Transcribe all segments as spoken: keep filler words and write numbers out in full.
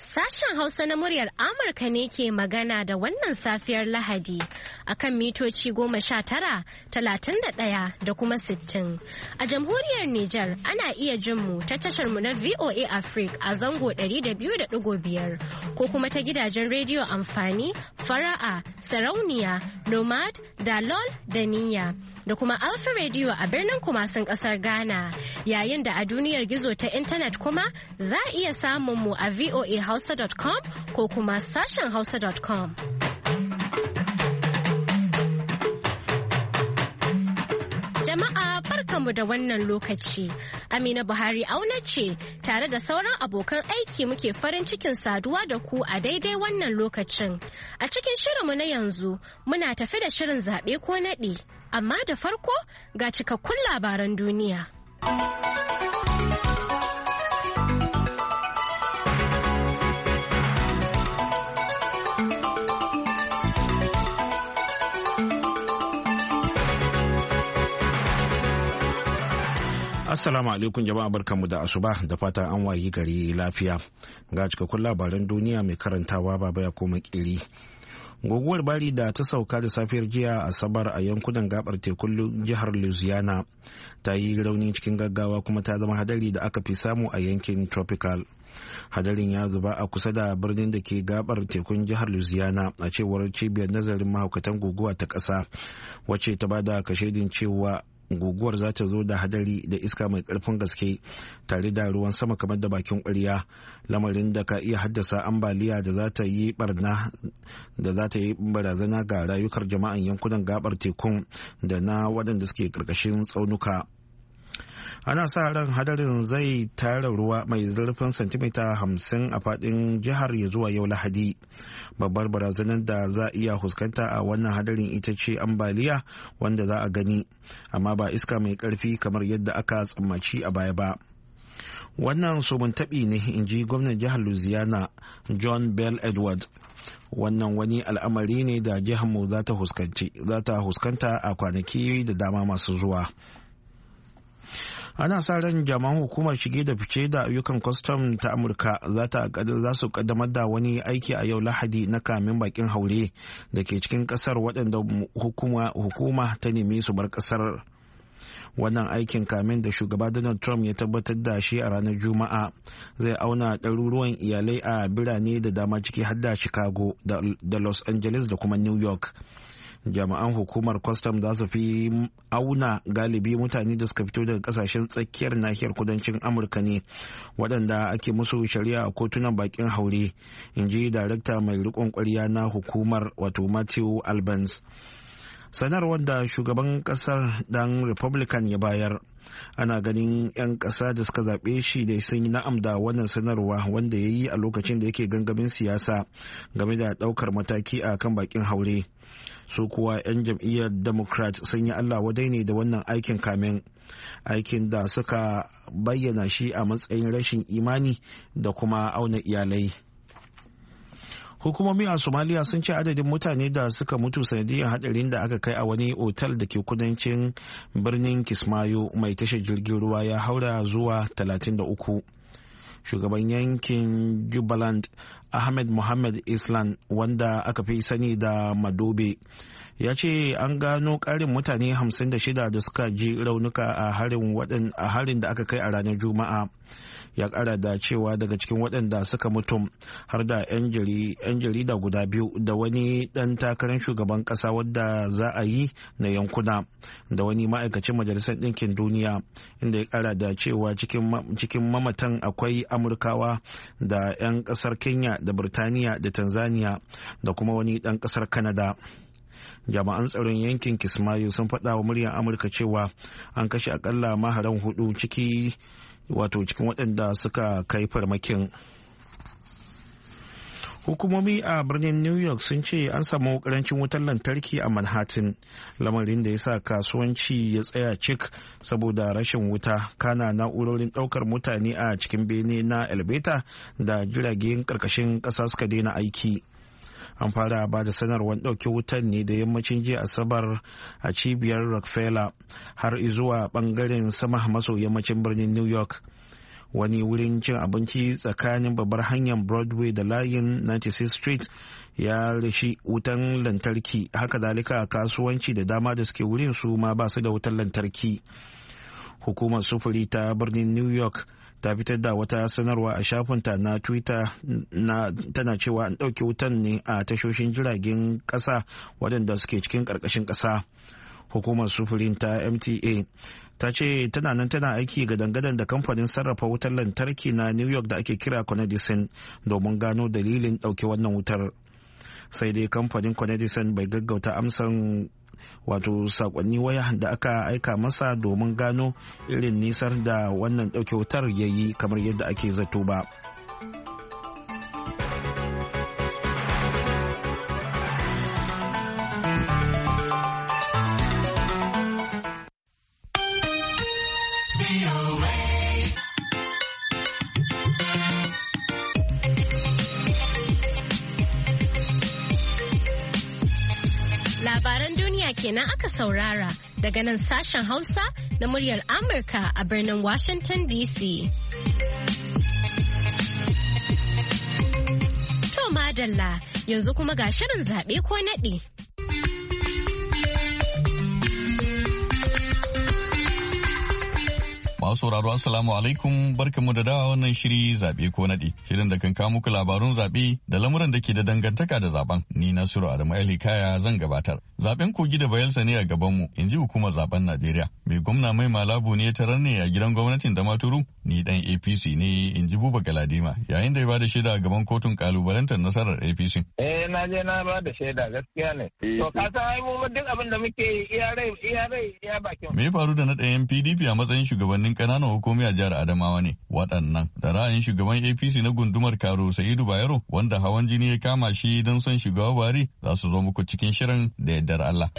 Sashen Hausa na muryar Amurka ne ke magana da wannan safiyar Lahadi a kan mitoci goma sha tara, talatin da ɗaya da kuma sittin. A jamhuriyar Nijar ana iya jin mu ta tashar mu na V O A Africa a zango ɗari da biyu da ɗigo biyar ko kuma ta gidajen rediyo amfani, fara'a, sarauniya, nomad, dalol da niyya. Da kuma Alpha Radio a birnin Kumasin kasar Ghana, yayin da a duniyar gizo ta intanet kuma za a iya samun mu a v o a hausa dot com ko kuma sashen hausa dot com. Jama'a barkanmu da wannan lokaci. Amina Buhari auna ce tare da sauran abokan aiki muke farin cikin saduwa da ku a daidai wannan lokacin. A cikin shirinmu na yanzu muna tafi da shirin zaɓe ko naɗi. Amma da farko ga cikakkun labaran duniya. Assalamu alaikum jama'a barkanmu da asuba da fatan an wayi gari lafiya. Ga cikakkun labaran duniya mai karantawa baba ya koma kiri. Guguwar bari da ta sauka da safiyar jiya asabar a yankunan gabar tekun jihar Louisiana ta yi rauni cikin gaggawa kuma ta zama hadari da aka fi samu a yankin tropical. Hadarin ya zuba a kusa da birnin da ke gabar tekun jihar Louisiana a cewar cibiyar nazarin mahaukatan guguwa ta ƙasa wacce ta bada kashedin cewa guguwar za ta zo da hadari da iska mai karfin gaske tare da ruwan sama kamar da bakin ƙwarya, lamarin da ka iya haddasa ambaliya da za ta yi barna da za ta yi barazana ga rayukar jama'an yankunan gabar tekun da na waɗanda suke ƙarƙashin tsaunuka. Ana sa ran hadarin zai tara ruwa mai zurfin santimita hamsin a fadin jihar ya zuwa yau Lahadi. Babbar barazanar da za a iya fuskanta a wannan hadarin ita ce ambaliya wanda za a gani, amma ba iska mai karfi kamar yadda aka tsammaci a baya ba. Wannan somin taɓi ne, in ji gwamnan jihar Louisiana John Bell Edwards. Wannan wani al'amari ne da jihar mu za ta fuskanta a kwanaki da dama masu zuwa. Ana sa ran jami'an hukumar shige da fice da ayyukan kwastam ta Amurka za su kaddamar da wani aiki a yau Lahadi na kamin bakin haure da ke cikin kasar waɗanda hukuma, hukuma ta nemi su bar kasar. Wannan aikin kamin da shugaba Donald Trump ya tabbatar da shi a ranar Juma'a zai auna ɗaruruwan iyalai a birane da dama ciki har da Chicago da Los Angeles da kuma New York. Jami'an hukumar kwastam za su fi auna galibi mutane da suka fito daga kasashen tsakiyar nahiyar kudancin amurka ne waɗanda ake musu shari'a a kotunan bakin haure, in ji darakta mai riƙon ƙwarya na hukumar wato Matthew Albans. Sanarwar da shugaban ƙasar dan Republican ya bayar, ana ganin 'yan ƙasa da suka zaɓe shi da sun yi na'am da wannan sanarwa wanda ya yi a lokacin da yake gangamin siyasa game da ɗaukar mataki a kan bakin haure. Su kuwa 'yan jam'iyyar Democrat sun yi Allah wadai ne da wannan aikin kamin, aikin da suka bayyana shi a matsayin rashin imani da kuma auna iyalai. Hukumomi a Somalia sun ce adadin mutane da suka mutu sanadiyar hadarin da aka kai a wani otal da ke kudancin birnin Kismayo mai tashar jirgin ruwa ya haura zuwa talatin da uku. Shugaban yankin Jubaland Ahmed Mohamed Islan, wanda aka fi sani da Madobe, ya ce an gano ƙarin mutane hamsin da shida da suka ji raunuka a harin da aka kai a ranar Juma'a. Ya ƙara da cewa daga cikin waɗanda suka mutu har da 'yan jarida guda biyu da wani ɗan takarar shugaban ƙasa wadda za a yi na yankuna da wani ma'aikacin majalisar ɗinkin duniya, inda ya ƙara da cewa cikin mamatan akwai Amurkawa da 'yan ƙasar Kenya da Birtaniya da Tanzania da kuma wani ɗan ƙasar Canada. Jami'an tsaron yankin Kismayo sun faɗa wa muryar Amurka cewa an kashe akalla maharan hudu ciki wato cikin waɗanda suka kai farmakin. Hukumomi a birnin New York sun ce an samu karancin wutar lantarki a Manhattan, lamarin da ya sa kasuwanci ya tsaya cik saboda rashin wuta, kana na'urorin ɗaukar mutane a cikin bene na elevator da jiragen ƙarƙashin ƙasa suka daina aiki. An fara ba da sanarwar ɗauke wutan ne da yammacin jiya Asabar a cibiyar Rockefeller har zuwa ɓangaren sama maso yammacin birnin New York. wani wurin cin abinci tsakanin babbar hanyar Broadway da layin ninety-sixth Street ya rashi wutan lantarki. Haka zalika kasuwanci da dama da suke wurin su ma ba su da wutan lantarki. Hukumar sufuri ta birnin New York ta fitar da wata sanarwa a shafinta na Twitter na tana cewa an ɗauke wutan ne a tashoshin jiragen ƙasa waɗanda suke cikin ƙarƙashin ƙasa. Hukumar sufurin ta M T A ta ce tana nan tana aiki ga dangadan da kamfanin sarrafa wutar lantarki na New York da ake kira Conedison domin gano dalilin ɗauke wannan wutar. Sai dai kamfanin Conedison bai gaggauta amsan wato sakonni waya da aka aika masa domin gano irin nisar da wannan ɗauke wutar ya yi kamar yadda ake zato ba. Labaran duniya kenan aka saurara daga nan sashen Hausa na muryar Amurka a birnin Washington D C. To madalla, yanzu kuma ga shirin zaɓe ko naɗi. Masu sauraro assalamu alaikum, barkamu da dawa wannan shiri zabe ko nadi, shirin da kan kawo muku labarun zabe da lamuran da ke da dangantaka da zaben. Ni Nasiru Adamu Ali Kaya zan gabatar. Zaben Kogi da Bayelsa ne a gaban mu, inji hukumar zaben Najeriya. Mai gwamna Mai Malabu ne ya tarar ne a gidan gwamnatin Damaturu, ni dan A P C ne, inji Buba Galadima, yayin da ya bada shaida a gaban kotun kalubalantar nasarar A P C. Eh na je na bada shaida, gaskiya ne. To ka san ai mu duk abin da muke iya rai iya rai iya bakin. Me ya faru da na ɗayan P D P a matsayin shugabannin kananan hukumi a jihar Adamawa ne? Waɗannan da ra'ayin shugaban A P C na gundumar Karo Sa'idu Bayero, wanda hawan jini ya kama shi don son shugaba Buhari, za su zo muku cikin shirin da yardar Allah.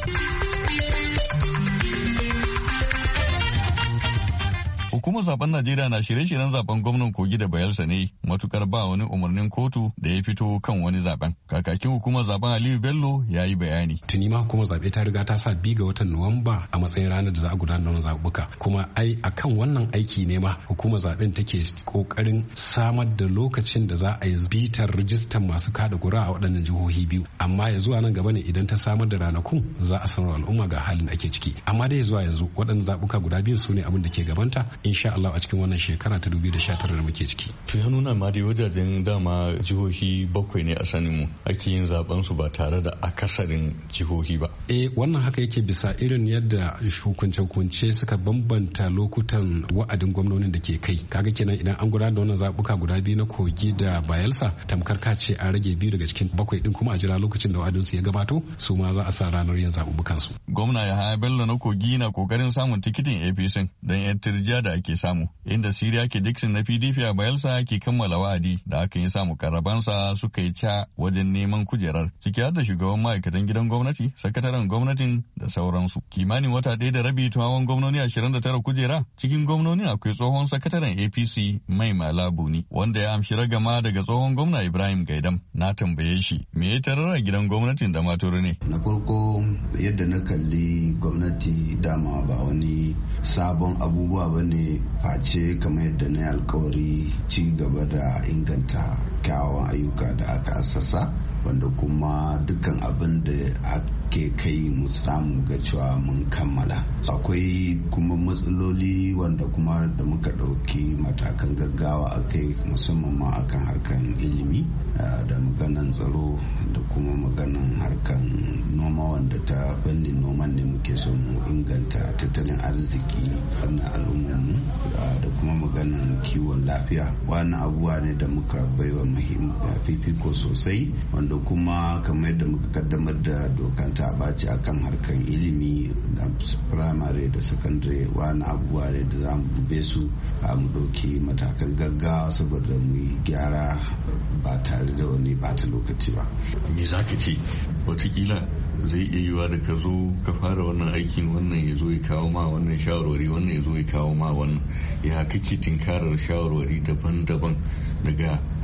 Hukumar zaben Najeriya na shirye-shiryen zaben gwamnan Kogi da Bayelsa ne, matukar ba wani umarnin kotu da ya fito kan wani zaben. Kakakin hukumar zaben Aliyu Bello ya yi bayani. Tuni ma hukumar zabe ta riga ta sa bi ga watan Nuwamba a matsayin ranar da za a gudanar da zabuka. Kuma ai akan wannan aiki ne ma hukumar zaben take kokarin samar da lokacin da za a yi bitar rijistar masu kada ƙuri'a a waɗannan jihohi biyu. Amma ya zuwa nan gaba ne idan ta samar da ranakun za a sanar al'umma ga halin da ake ciki. Amma dai zuwa yanzu waɗannan zabuka guda biyu su ne abin da ke gabanta. Insha Allah a cikin wannan shekara ta dubu biyu da sha tara da muke ciki. To ya nuna ma dai wajajen dama jihohi bakwai ne a sanin mu ake yin zaben su ba tare da akasarin jihohi ba. Eh wannan haka yake bisa irin yadda hukunce-hukunce suka bambanta lokutan wa'adin gwamnonin da ke kai. Kaga kenan idan an gudanar da wannan zabuka guda biyu na Kogi da Bayelsa, tamkar ka ce a rage biyu daga cikin bakwai din kuma a jira lokacin da wa'adin su ya gabato, su ma za a sa ranar yin zabubukan su. Gwamna Yahaya Bello na Kogi na kokarin samun tikitin A P C don yan tirjiya da ake samu, inda Siriya ke Dixon na P D P a Bayelsa ke kammala wa'adi da aka yi samu karabansa suka yi ca wajen neman kujerar, ciki har da shugaban ma'aikatan gidan gwamnati, sakataren gwamnatin da sauransu. Kimanin wata ɗaya da rabi tuwawan gwamnoni ashirin da tara kujera, cikin gwamnoni akwai tsohon sakataren A P C Mai Malabu ne, wanda ya amshi ragama daga tsohon gwamna Ibrahim Gaidam. Na tambaye shi me ya tarar a gidan gwamnatin da Maturu ne. Na farko yadda na kalli gwamnati dama ba wani sabon abubuwa ba ne face kamar yadda na yi alkawari ci gaba da inganta kyawawan ayyuka da aka assasa, wanda kuma dukkan abin da ake kai mu samu ga cewa mun kammala. Akwai kuma matsaloli wanda kuma da muka ɗauki matakan gaggawa a kai, musamman ma akan harkan ilimi da maganan tsaro da kuma maganan harkan noma, wanda ta fannin noman ne muke so mu inganta tattalin arziki na al'ummarmu, da kuma maganan kiwon lafiya. Wannan abubuwa ne da muka baiwa fifiko sosai, wanda kuma kamar yadda muka kaddamar da dokan ta baci akan harkan ilimi da primary da secondary. Wani abubuwa ne da za mu dube su a mu ɗauki matakan gaggawa saboda mu yi gyara ba tare da wani bata lokaci ba. Me za ka ce watakila zai iya yiwa da ka zo ka fara wannan aikin, wannan ya zo ya kawo ma wannan shawarwari, wannan ya zo ya kawo ma wannan, ya kake tinkarar shawarwari daban-daban daga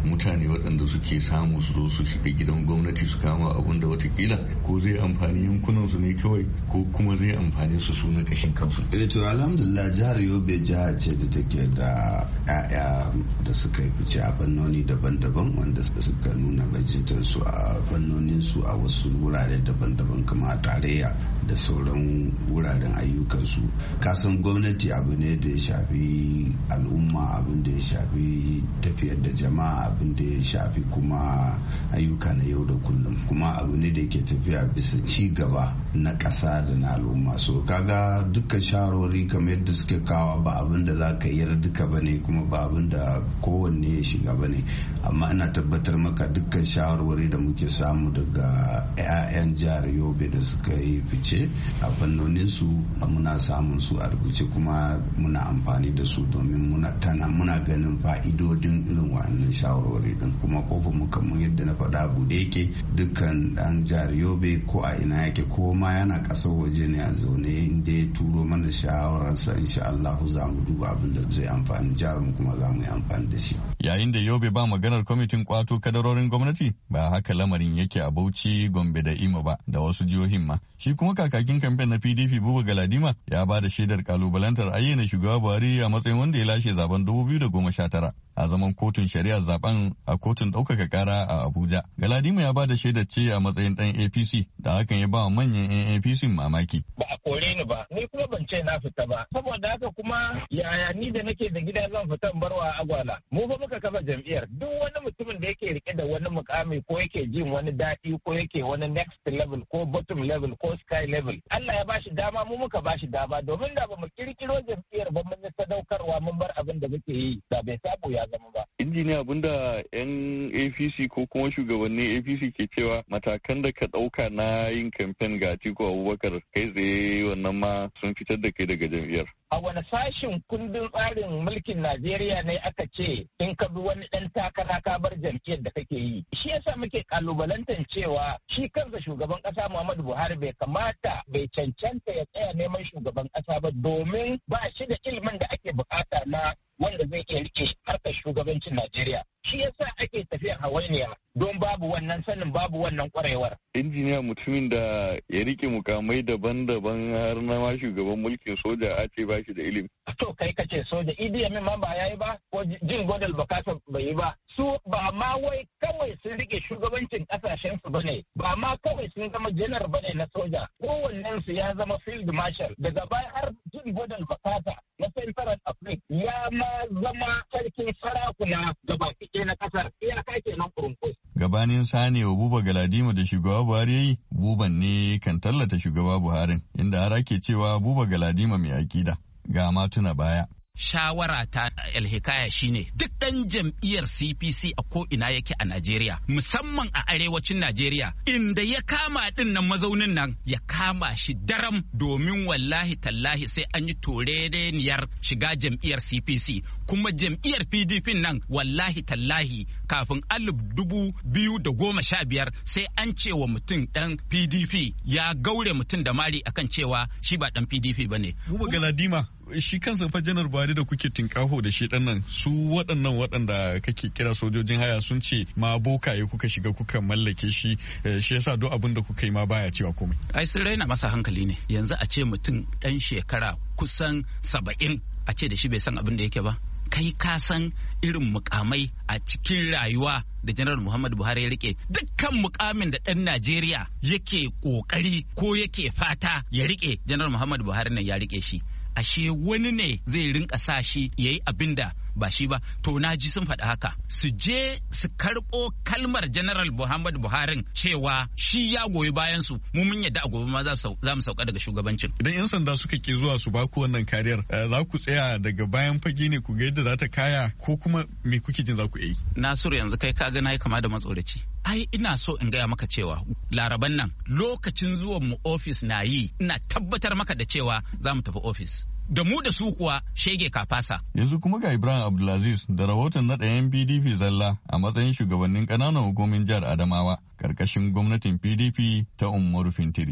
mutane waɗanda suke samu su zo su shiga gidan gwamnati su kama abun da watakila ko zai amfani yankunan su ne kawai ko kuma zai amfani su su na kashin kansu. Eh to alhamdulillah jihar Yobe jiha ce da take da 'ya'ya da suka yi fice a fannoni daban-daban wanda suka nuna bajintar su a fannonin su a wasu wurare daban-daban kama a tarayya da sauran wuraren ayyukansu. Kasan gwamnati abu ne da ya shafi al'umma, abin da ya shafi tafiyar da jama'a, abin da ya shafi kuma ayyuka na yau da kullum, kuma abu ne da yake tafiya bisa ci gaba na ƙasa da na al'umma. So kaga dukkan shawarwari kamar yadda suke kawo ba abin da za ka yar duka ba ne, kuma ba abin da kowanne ya shiga ba ne, amma ina tabbatar maka dukkan shawarwari da muke samu daga 'ya'yan jihar Yobe da suka yi fice a fannonin su muna samun su a rubuce kuma muna amfani da su domin muna tana muna ganin fa'idodin irin wannan shawarwari din, kuma kofar mu kamar yadda na faɗa bude yake dukkan dan jihar Yobe ko a ina yake ko ma yana ƙasar waje ne a zaune inda ya turo mana shawararsa insha Allah za mu duba abin da zai amfani jihar mu kuma za mu yi amfani da shi. Yayin da Yobe ba maganar kwamitin kwato kadarorin gwamnati ba haka lamarin yake a Bauchi, Gombe da Imo ba da wasu jihohin ma. Shi kuma kakakin kamfen na P D P Buba Galadima ya ba da shaidar kalubalantar ayyana shugaba Buhari a matsayin wanda ya lashe zaben dubu biyu da goma sha tara a zaman kotun shari'ar zaben a kotun ɗaukaka kara a Abuja. Galadima ya ba da shaidar ce a matsayin ɗan A P C da hakan ya ba wa manyan 'yan A P C mamaki. Ba a kore ni ba, ni kuma ban ce na fita ba. Saboda haka kuma yaya ni da nake da gida zan fita barwa agwala. Mu fa muka kafa jam'iyyar. Duk wani mutumin da yake rike da wani mukami ko yake jin wani daɗi ko yake wani next level ko bottom level ko sky level, Allah ya bashi dama, mu muka bashi dama, domin da ba mu kirkiro jam'iyyar ba mun sadaukarwa mun bar abin da muke yi da bai sabo ya zama ba. Injiniya, abinda 'yan A P C ko kuma shugabannin A P C ke cewa matakan da ka ɗauka na yin kamfen ga Atiku Abubakar kai tsaye wannan ma sun fitar da kai daga jam'iyyar. A wani sashin kundin tsarin mulkin Najeriya ne aka ce in ka bi wani ɗan takara ka bar jam'iyyar da kake yi. Shi yasa muke kalubalantar cewa shi kansa shugaban ƙasa Muhammadu Buhari bai kamata bai cancanta ya tsaya neman shugaban ƙasa ba, domin ba shi da ilimin da ake bukata na wanda zai iya rike harkar shugabancin Najeriya. Shi yasa ake tafiyar hawainiya don babu wannan sanin, babu wannan kwarewar. Injiniya, mutumin da ya rike mukamai daban-daban har na ma shugaban mulkin soja a ce ba shi da ilimi. To kai ka ce soja Idi Amin ma ba yayi ba, ko Jin Godal Bakasa bai yi ba. Su ba ma wai kawai sun rike shugabancin kasashen su bane, ba ma kawai sun zama janar bane na soja. Kowannen su ya zama field marshal. Daga baya har Jin Godal Bakasa na Central Africa ya ma zama sarkin sarakuna da baki ɗaya na kasar. Iyaka kenan kurunkus. Gabanin sane wa Buba Galadima da shugaba Buhari yayi, Buban ne kan tallata shugaba Buharin, inda har ake cewa Buba Galadima mai akida. Ga ma tuna baya. Shawara ta alhikaya shine duk ɗan jam'iyyar C P C a ko ina yake a Najeriya, musamman a arewacin Najeriya, inda ya kama ɗin nan mazaunin nan ya kama shi daram, domin wallahi tallahi sai an yi toreniyar shiga jam'iyyar C P C, kuma jam'iyyar P D P nan wallahi tallahi kafin alif dubu biyu da goma sha biyar sai an ce wa mutum ɗan P D P ya gaure mutum da mari akan cewa shi ba ɗan P D P bane. Buba Galadima, shi kansa fa janar Buhari da kuke tinkaho da shi nan, su waɗannan waɗanda kake kira sojojin haya sun ce ma bokaye kuka shiga kuka mallake shi, shi yasa duk abin da kuka yi ma baya cewa komai. Ai sun raina masa hankali ne. Yanzu a ce mutum ɗan shekara kusan saba'in a ce da shi bai san abin da yake ba. Kai ka san irin mukamai a cikin rayuwa da janar Muhammadu Buhari ya rike. Dukkan mukamin da ɗan Najeriya yake kokari ko yake fata ya rike, janar Muhammadu Buhari nan ya rike shi. Ashe wani ne zai rinka sa shi ya yi abin da ba shi ba. To na ji sun faɗi haka, su je su karɓo kalmar General Muhammadu Buhari cewa shi ya goyi bayan su, mu mun yadda a gobe ma za mu sauka daga shugabancin. Idan 'yan sanda suka ke zuwa su baku wannan kariyar, za ku tsaya daga bayan fage ne ku ga yadda za ta kaya, ko kuma me kuke jin za ku yi? Nasiru, yanzu kai ka ga na yi kama da matsoraci. Ai ina so in gaya maka cewa laraban nan lokacin zuwan mu ofis na yi, ina tabbatar maka da cewa za mu tafi ofis. Da mu da su kuwa shege kafasa. Yanzu kuma ga Ibrahim Abdulaziz da rahoton naɗa 'yan P D P zalla a matsayin shugabannin ƙananan hukumin jihar Adamawa ƙarƙashin gwamnatin P D P ta Umaru Fintiri.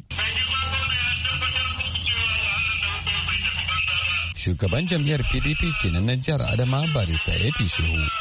Shugaban jam'iyyar P D P kenan na jihar Adamawa Barista Eti Shehu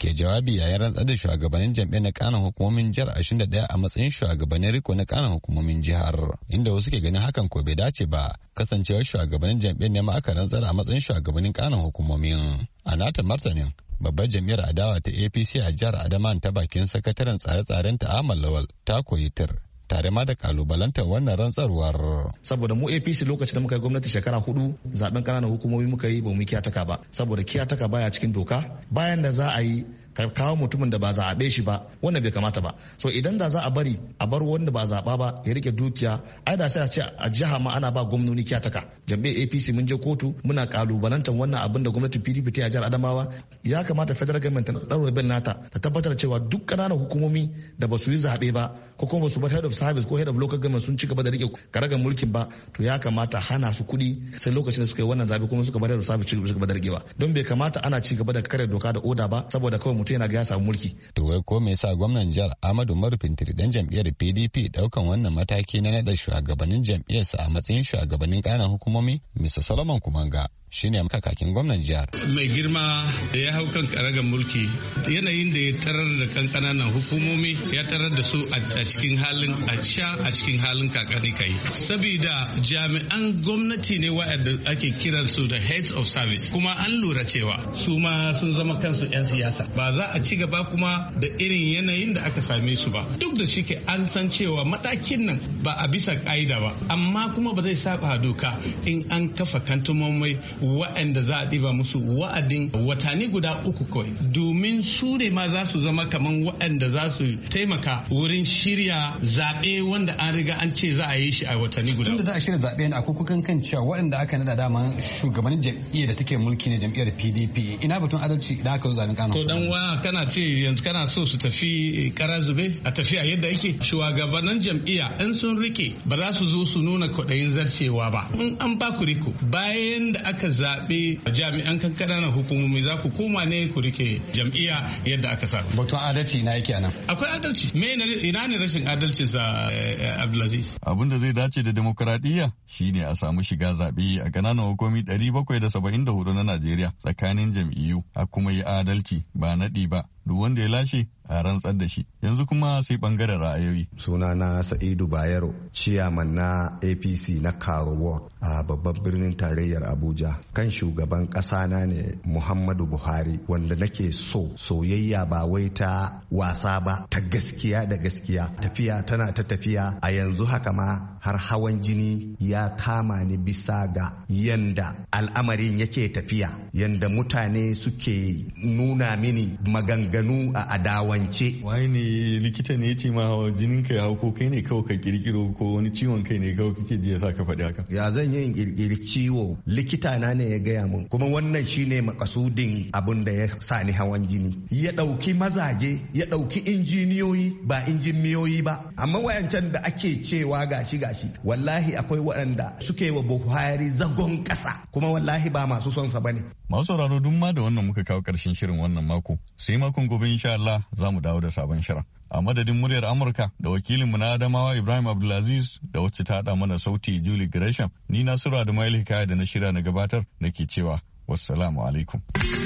ke jawabi yayin rantsar da shugabannin jam'iyyar na kanan hukumomin jihar ashirin da ɗaya a matsayin shugabannin riko na kanan hukumomin jihar, inda wasu ke ganin hakan ko bai dace ba kasancewar shugabannin jam'iyyar ne ma aka rantsar a matsayin shugabannin kanan hukumomin. A nata martanin babbar jam'iyyar adawa ta A P C a jihar Adamawa ta bakin sakataren tsare-tsaren ta Amal Lawal ta koyi tir tare ma da kalubalantar wannan rantsarwar. Saboda mu A P C lokacin da muka yi gwamnati shekara hudu zaben kananan hukumomi muka yi ba mu kiyataka ba, saboda kiyataka baya cikin doka. Bayan da za a yi ka kawo mutumin da ba zaɓe shi ba wannan bai kamata ba. So idan da za a bari a bar wanda ba zaɓa ba ya rike dukiya, ai da sai a ce a jiha ma ana ba gwamnoni kiyataka. Jam'iyyar A P C mun je kotu muna kalubalantar wannan abin da gwamnatin P D P ta jihar Adamawa. Ya kamata federal government ta ɗaura bin nata ta tabbatar cewa duk ƙananan hukumomi da ba su yi zaɓe ba ko kuma ba su bar head of service ko head of local government sun ci gaba da rike karagar mulkin ba, to ya kamata hana su kuɗi sai lokacin da suka yi wannan zaɓe kuma suka bar head of service ci gaba da rikewa. Don bai kamata ana ci gaba da kare doka da oda ba saboda kawai mutum yana ga ya samu mulki. To wai ko me yasa gwamnan jihar Ahmadu Umaru Fintiri dan jam'iyyar P D P daukan wannan mataki na nada shugabannin jam'iyyarsa a matsayin shugabannin ƙananan hukumomi? Mister Solomon Kumanga shine kakakin gwamnan jihar. Mai girma da ya hau kan karagar mulki yanayin da ya tarar da kan kananan hukumomi ya tarar da su a cikin halin a sha a cikin halin kakani kai. Saboda jami'an gwamnati ne waɗanda ake kiran su da heads of service, kuma an lura cewa su ma sun zama kansu 'yan siyasa. Ba za a ci gaba kuma da irin yanayin da aka same su ba. Duk da shi ke an san cewa matakin nan ba a bisa ka'ida ba, amma kuma ba zai saba doka in an kafa kantumomai waɗanda za a ɗiba musu wa'adin watanni guda uku kawai, domin su ne ma za su zama kaman waɗanda za su taimaka wurin shirya zaɓe wanda an riga an ce za a yi shi a watanni guda. Tunda za a shirya zaɓe ne akwai kukan kan cewa waɗanda aka nada dama shugabannin jam'iyyar da take mulki ne jam'iyyar P D P, ina batun adalci idan aka zo zaɓen Kano. To dan wa kana ce yanzu kana so su tafi kara zube a tafi a yadda yake? Shugabannin jam'iyya in sun rike ba za su zo su nuna kwaɗayin zarcewa ba. In an ba ku riko bayan da aka zaɓe jami'an kan ƙananan hukumomi za ku koma ne ku rike jam'iyya yadda aka sa. Batun adalci na yake anan. Akwai adalci. Me ina ne rashin adalci sa Abdulaziz? Abin da zai dace da demokradiyya shine a samu shiga zaɓe a ƙananan hukumomi ɗari bakwai da saba'in da hudu na Najeriya tsakanin jam'iyyu, a kuma yi adalci ba naɗi ba. Duk wanda ya lashe a rantsar da shi. Yanzu kuma sai bangaren ra'ayoyi. Sunana Sa'idu Bayero, ciyaman na A P C na Karo Ward a babban birnin tarayyar Abuja. Kan shugaban ƙasa na ne Muhammadu Buhari, wanda nake so soyayya ba wai ta wasa ba, ta gaskiya da gaskiya. Tafiya tana ta tafiya a yanzu haka ma har hawan jini ya kama ni bisa ga yanda al'amarin yake tafiya, yanda mutane suke nuna mini maganganu ganu a adawance. Wai ne likita ne ya ce ma hawa jinin ka ya hau ko kai ne kawai ka kirkiro ko wani ciwon kai ne kawai kake ji ya sa ka faɗi haka? Ya zan yi in kirkiri ciwo, likita na ne ya gaya mun, kuma wannan shine makasudin abin da ya sa ni hawan jini. Ya ɗauki mazaje, ya ɗauki injiniyoyi ba injiniyoyi ba, amma wayancan da ake cewa gashi gashi wallahi akwai waɗanda suke wa Buhari zagon ƙasa, kuma wallahi ba masu son sa bane. Masu sauraro duk ma da wannan muka kawo ƙarshen shirin wannan mako, sai makon gobe insha Allah za mu dawo da sabon shirin. A madadin muryar Amurka da wakilinmu na Adamawa Ibrahim Abdulaziz da wacce ta haɗa mana sauti Julie Gresham, ni Nasiru Adamu Hikaya da na shirya na gabatar nake cewa wassalamu alaikum.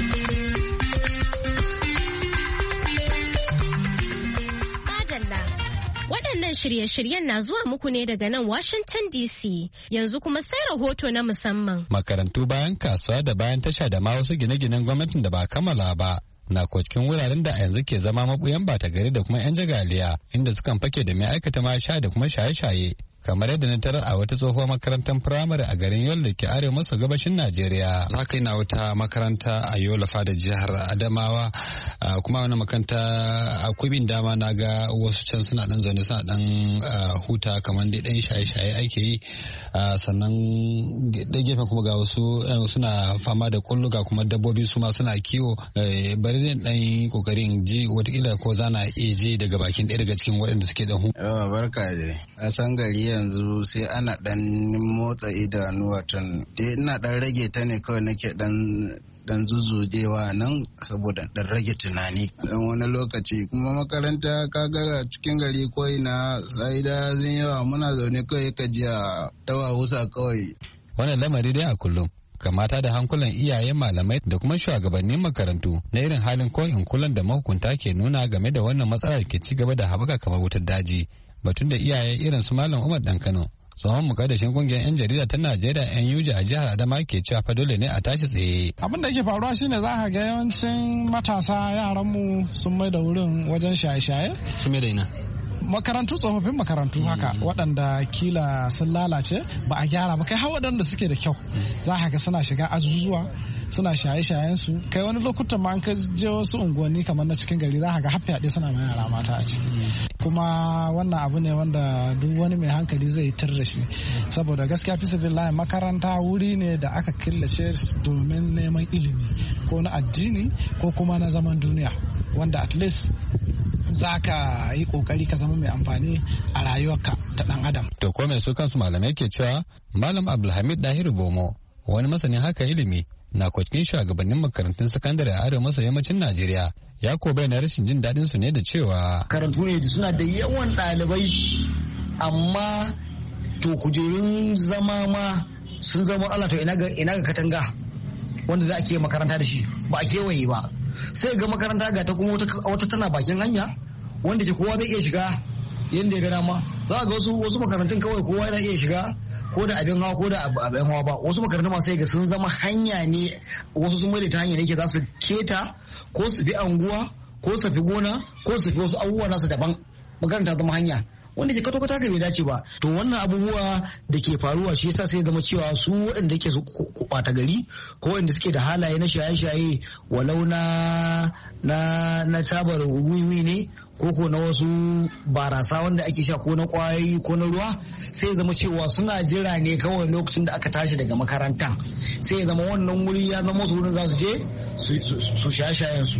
Waɗannan shirye-shiryen na zuwa muku ne daga nan Washington D C. Yanzu kuma sai rahoto na musamman. Makarantu bayan kasuwa da bayan tasha da ma wasu gine-ginen gwamnatin da ba kammala ba na ko cikin wuraren da a yanzu ke zama mabuyan bata gari da kuma 'yan jagaliya, inda sukan fake da mai aikata ma sha da kuma shaye-shaye. Kamar yadda na tarar a wata tsohuwar makarantar firamare a garin Yola da ke arewa maso gabashin Najeriya. Za ka yi na wata makaranta a Yola fa da jihar Adamawa, kuma wani makaranta a kubin dama na ga wasu can suna dan zaune suna dan huta kamar dai dan shaye-shaye ake yi, sannan da gefen kuma ga wasu suna fama da kulluga kuma dabbobi su ma suna kiwo. Bari dai dan kokarin ji watakila ko zana iya je daga bakin ɗaya daga cikin waɗanda suke dan hu. Yawa barka dai. A san gari yanzu sai ana dan motsa idanu, watan dai ina dan rage ta ne kawai nake dan dan zuzujewa nan saboda dan rage tunani dan wani lokaci. Kuma makaranta kaga cikin gari ko ina sai da zan yawa muna zaune kawai ka ji a tawa husa kawai. Wannan lamari dai a kullum kamata da hankulan iyaye malamai da kuma shugabannin makarantu na irin halin ko in kulan da mahukunta ke nuna game da wannan matsalar ke ci gaba da haɓaka kamar wutar daji. Batun da iyaye irin su Malam Umar Dan Kano tsohon mukaddashin kungiyar 'yan jarida ta Najeriya 'yan yuji a jihar Adama ke cewa fa dole ne a tashi tsaye. Abin da ke faruwa shine za ka ga yawancin matasa yaran mu sun mai da wurin wajen shaye-shaye. Sun mai da ina? Makarantu, tsofaffin makarantu haka waɗanda kila sun lalace ba a gyara ba, kai har waɗanda suke da kyau za ka ga suna shiga azuzuwa suna shaye-shayen su, kai wani lokutan ma an ka je wasu unguwanni kamar na cikin gari za ka ga haffiyaɗe suna ma yara mata a ciki. Kuma wannan abu ne wanda duk wani mai hankali zai tar da shi, saboda gaskiya fi sabilillahi makaranta wuri ne da aka killace domin neman ilimi ko na addini ko kuma na zaman duniya, wanda at least za ka yi kokari ka zama mai amfani a rayuwarka ta dan adam. To ko mai su kansu malamai ke cewa Malam Abdulhamid Dahiru Bomo wani masanin haka ilimi na cikin shugabannin makarantun sakandare a arewa maso yammacin Najeriya ya ko bayyana rashin jin daɗin su ne da cewa karantu ne suna da yawan ɗalibai amma to kujerun zama ma sun zama Allah to ina ga ina ga katanga wanda za a ke makaranta da shi ba a kewaye ba, sai ga makaranta ga ta kuma wata tana bakin hanya wanda ke kowa zai iya shiga yadda ya gana ma. Za ga wasu wasu makarantun kawai kowa yana iya shiga ko da abin hawa ko da abin hawa ba, wasu makarantun ma sai ga sun zama hanya ne, wasu sun mai ta hanya ne ke za su keta ko su bi anguwa ko su fi gona ko su fi wasu abubuwa nasu daban, makaranta zama hanya wanda ke kato kata bai dace ba. To wannan abubuwa da ke faruwa shi yasa sai zama cewa su waɗanda ke su ɓata gari ko waɗanda suke da halaye na shaye-shaye walau na na na tabar wiwi ne ko ko na wasu barasa wanda ake sha ko na kwayoyi ko na ruwa, sai zama cewa suna jira ne kawai lokacin da aka tashi daga makarantan, sai zama wannan wuri ya zama su wurin za su je su shaye-shayen su.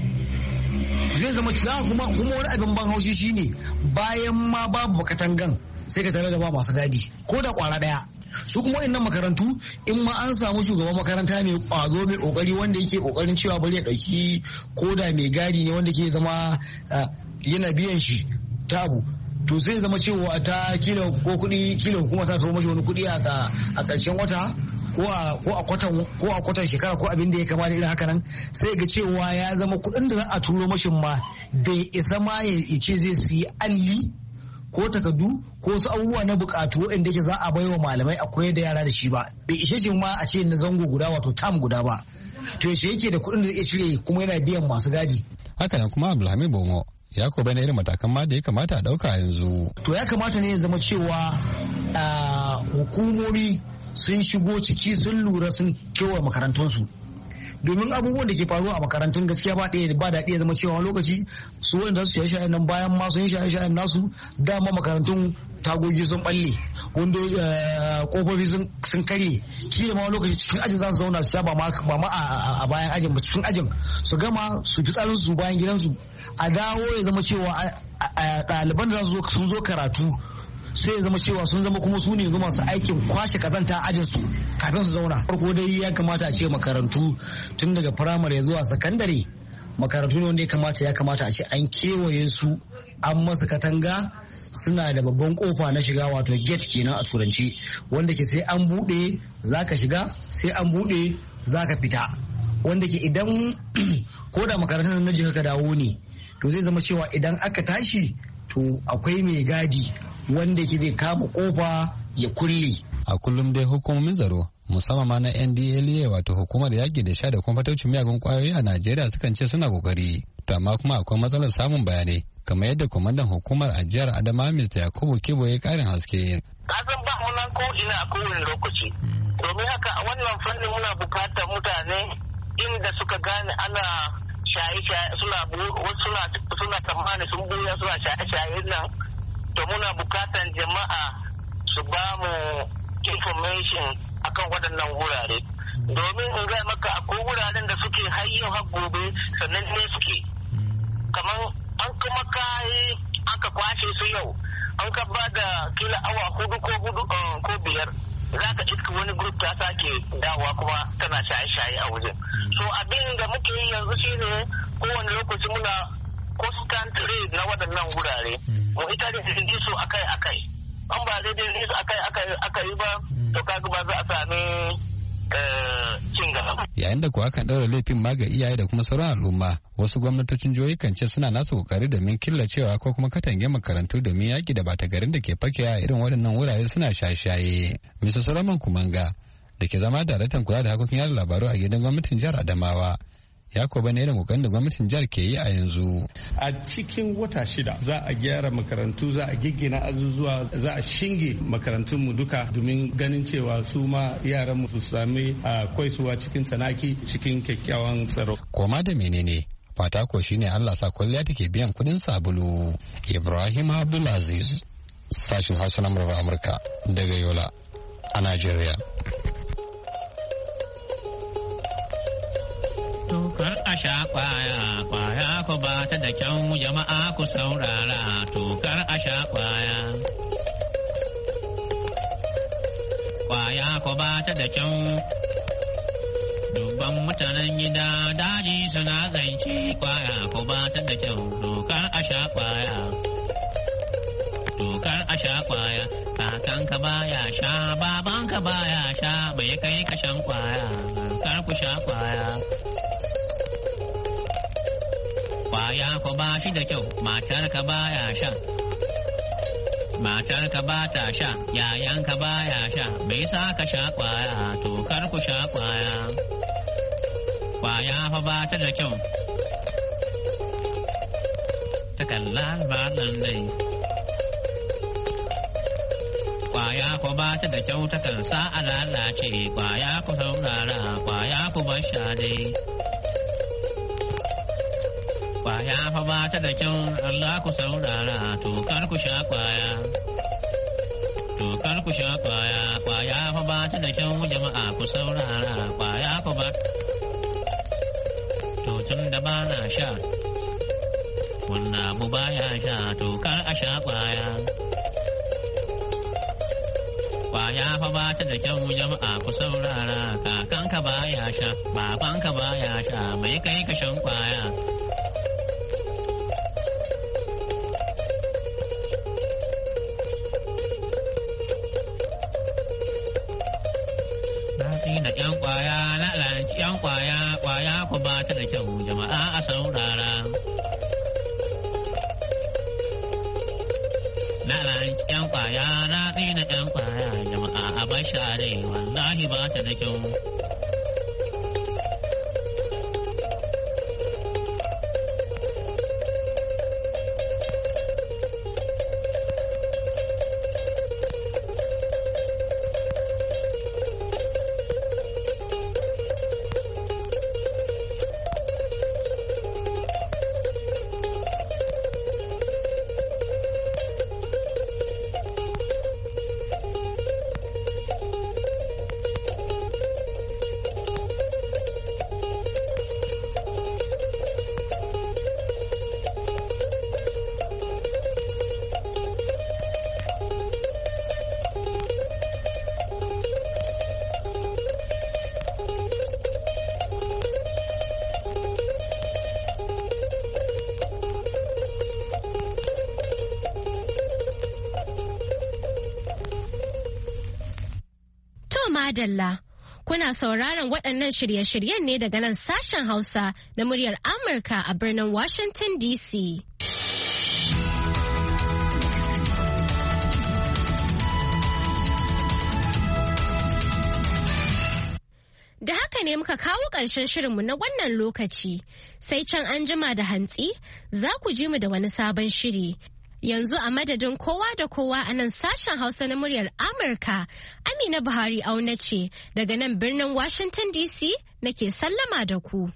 Zai zama cewa kuma kuma wani abin ban haushi shine bayan ma babu katangan sai ka tare da ba masu gadi ko da kwara daya. Su kuma wayannan makarantu in ma an samu shugaban makaranta mai kwazo mai kokari wanda yake kokarin cewa bari ya dauki koda mai gadi ne wanda ke zama yana biyan shi tabu, to sai zama cewa ta kila ko kudi kila hukuma ta turo mashi wani kudi a a karshen wata ko a ko a kwatan ko a kwatan shekara ko abin da ya kama da irin haka nan, sai ga cewa ya zama kudin da za a turo mashi ma bai isa ma ya ce zai siyi alli ko takardu ko wasu abubuwa na bukatu waɗanda yake za a bai wa malamai a koyar da yara da shi ba, bai ishe shi ma a ce na zango guda wato tam guda ba, to yaushe yake da kuɗin da zai shirye kuma yana biyan masu gadi. Haka nan kuma Abdulhamid Bomo ya ko bayyana irin matakan ma da ya kamata a ɗauka yanzu. To ya kamata ne ya zama cewa hukumomi sun shigo ciki sun lura sun kewa makarantunsu. Domin abubuwan da ke faruwa a makarantun gaskiya ba ɗaya ba daɗi ya zama cewa lokaci su wanda su shaye-shayen nan bayan ma sun shaye-shayen nasu dama makarantun tagogi sun balle wanda kofofi sun karye kila ma lokaci cikin ajin za su zauna su sha ba ma a bayan ajin ba cikin ajin su gama su fi tsarin su bayan gidansu a dawo ya zama cewa ɗaliban da sun zo karatu sai ya zama cewa sun zama kuma su ne masu aikin kwashe kazanta ajin su kafin su zauna. Farko dai ya kamata a ce makarantu tun daga firamare zuwa sakandare makarantu ne wanda ya kamata ya kamata a ce an kewaye su an masa katanga suna da babban kofa na shiga wato gate kenan a turanci wanda ke sai an bude zaka shiga sai an bude zaka fita, wanda ke idan ko da makarantar na jika ka dawo ne to zai zama cewa idan aka tashi to akwai mai gadi wanda ke zai kama kofa ya kulle. A kullum dai hukumomin tsaro musamman ma na N D L E A wato hukumar yaƙi da sha da kuma fataucin miyagun kwayoyi a Najeriya sukan ce suna kokari, to amma kuma akwai matsalar samun bayanai kamar yadda kwamandan hukumar a jihar Adamawa Mister Yakubu Kibo ya karin haske. Kasan ba mu nan ko ina a kowane lokaci, domin haka a wannan fannin muna bukatar mutane inda suka gane ana shaye-shaye suna suna suna tsammani sun buya suna shaye-shaye nan, to muna bukatan jama'a su ba mu information akan waɗannan wurare, domin in ga maka akwai wuraren da suke hayyo har gobe sannan ne suke kamar an kuma kayi aka kwashe su yau an ka ba da kila awa hudu ko hudu ko biyar za ka iska wani group ta sake dawa kuma tana shaye-shaye a wajen. So abin da muke yi yanzu shine kowane lokaci muna constant raid na waɗannan wurare mu ita da su akai-akai, an ba daidai su akai-akai aka yi ba to kaga ba za a sami cin gaba. Yayin da kuwa kan ɗaura laifin ma ga iyaye da kuma sauran al'umma, wasu gwamnatocin jihohi kan ce suna nasu kokari domin killacewa ko kuma katange makarantu domin yaki da bata garin da ke fakewa irin waɗannan wurare suna shaye-shaye. mister Solomon Kumanga da ke zama daraktan kula da harkokin yada labaru a gidan gwamnatin jihar Adamawa ya ko bane irin kokarin da gwamnatin jihar ke yi a yanzu. A cikin wata shida za a gyara makarantu, za a giggina azuzuwa, za a shinge makarantun mu duka domin ganin cewa su ma yaran mu su sami kwaisuwa cikin tsanaki cikin kyakkyawan tsaro. Koma da menene? Fata ko shine Allah sa kwalliya take biyan kudin sabulu. Ibrahim Abdulaziz, sashin Hausa na Amurka daga Yola a Najeriya. Tukar a sha kwaya, kwaya ku ba ta da kyau jama'a ku saurara, tukar a sha kwaya. Kwaya ku ba ta da kyau, dubban mutanen gida daji suna zance kwaya ku ba ta da kyau, tukar a sha kwaya. Tukar a sha kwaya, kakanka baya sha, babanka baya sha, bai kai ka shan kwaya, kar ku sha kwaya. Kwaya ko ba shi da kyau, matarka baya sha. Matarka ba ta sha, yayanka baya sha, bai sa ka sha kwaya, to kar ku sha kwaya. Kwaya fa ba ta da kyau. Ta kalla ba nan dai. Kwaya ko ba ta da kyau ta kan sa a lalace, kwaya ku saurara, kwaya ku bar sha dai. Kwaya fa ba ta da kyau, Allah ku saurara, to kar ku sha kwaya. To kar ku sha kwaya, kwaya fa ba ta da kyau jama'a ku saurara, kwaya ku ba. To tun da ba na sha, wannan abu baya sha, to kar a sha kwaya. Kwaya fa ba ta da kyau jama'a ku saurara, kakanka baya sha, babanka baya sha, mai kai ka shan kwaya. Da ƴan kwaya na lanci ƴan kwaya kwaya ku ba ta da kyau jama'a a saurara. Na lanci ƴan kwaya na tsina ƴan kwaya jama'a a bashare wallahi ba ta da kyau. Madalla. Kuna sauraron waɗannan shirye-shiryen ne daga nan sashen Hausa na muryar Amurka a birnin Washington D C. Da haka ne muka kawo ƙarshen shirinmu na wannan lokaci, sai can an jima da hantsi za ku ji mu da wani sabon shiri. Yanzu a madadin kowa da kowa a nan sashen Hausa na muryar Amurka, Amina Buhari auna ce daga nan birnin Washington D C nake sallama da ku.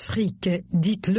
Afrique, dites-le.